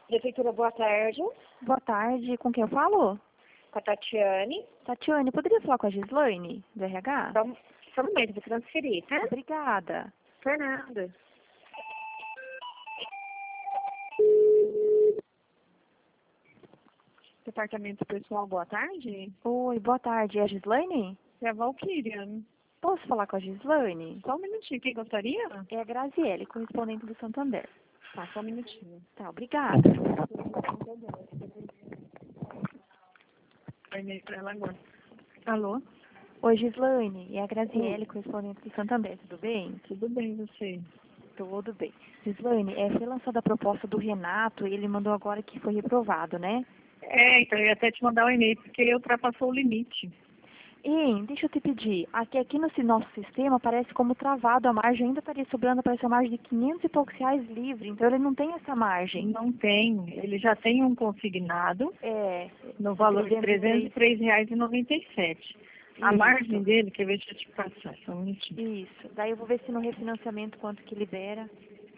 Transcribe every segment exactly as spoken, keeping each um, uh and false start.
Prefeitura, boa tarde. Boa tarde, com quem eu falo? Com a Tatiane. Tatiane, poderia falar com a Gislaine, do R H? Só, um- só um momento, vou transferir, tá? Obrigada. Fernanda. Departamento Pessoal, boa tarde. Oi, boa tarde, é a Gislaine? É a Valquíria. Posso falar com a Gislaine? Só um minutinho, quem gostaria? É a Graziele, correspondente do Santander. Tá, só um minutinho. Tá, obrigada. Vai e-mail pra ela agora. Alô? Oi, Gislaine, é a Oi. Graziele, correspondente do Santander, tudo bem? Tudo bem, você? Tudo bem. Gislaine, é, foi lançada a proposta do Renato e ele mandou agora que foi reprovado, né? É, então eu ia até te mandar um e-mail, porque ultrapassou o limite. Ei, deixa eu te pedir, aqui, aqui no si- nosso sistema parece como travado, a margem ainda estaria sobrando, parece uma margem de quinhentos e poucos reais livre, então ele não tem essa margem. Não tem, ele já tem um consignado É, no valor de trezentos e três reais e noventa e sete. A Isso. margem dele, quer ver, deixa eu te passar, só um minutinho. Isso, daí eu vou ver se no refinanciamento quanto que libera.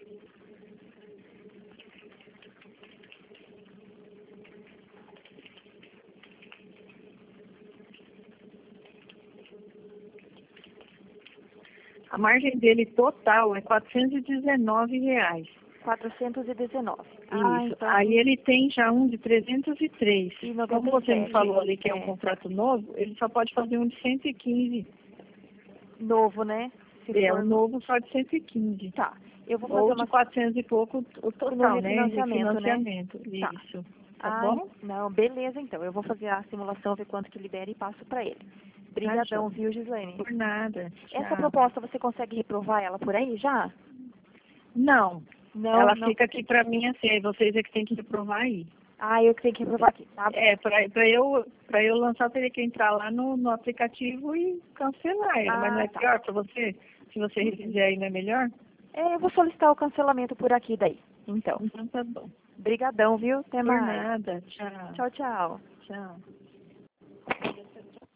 A margem dele total é quatrocentos e dezenove reais. quatrocentos e dezenove. Isso. Ah, então... Aí ele tem já um de trezentos e três. E noventa Como e você me sete, falou ali que é um é. contrato novo, ele só pode fazer um de cento e quinze. Novo, né? Se É, for... o novo só de cento e quinze. Tá, eu vou fazer Ou uma... de quatrocentos e pouco o total, no né? refinanciamento, né? Refinanciamento. Tá. Isso. Tá Ah, bom? não, beleza então. Eu vou fazer a simulação, ver quanto que libera e passo para ele. Tá, Obrigadão, joia. viu, Gislaine? Por nada. Essa Tchau. proposta, você consegue reprovar ela por aí já? Não. Não, Ela não. fica aqui pra mim assim, aí vocês é que tem que reprovar aí. Ah, eu que tenho que reprovar aqui, tá? É, pra, pra, eu, pra eu lançar, eu teria que entrar lá no, no aplicativo e cancelar ela. Mas não Ah, é tá. pior pra você? Se você refizer aí, não é melhor? É, eu vou solicitar o cancelamento por aqui daí. Então. Então tá bom. Brigadão, viu? Até Por mais. nada. Tchau. Tchau, tchau. Tchau.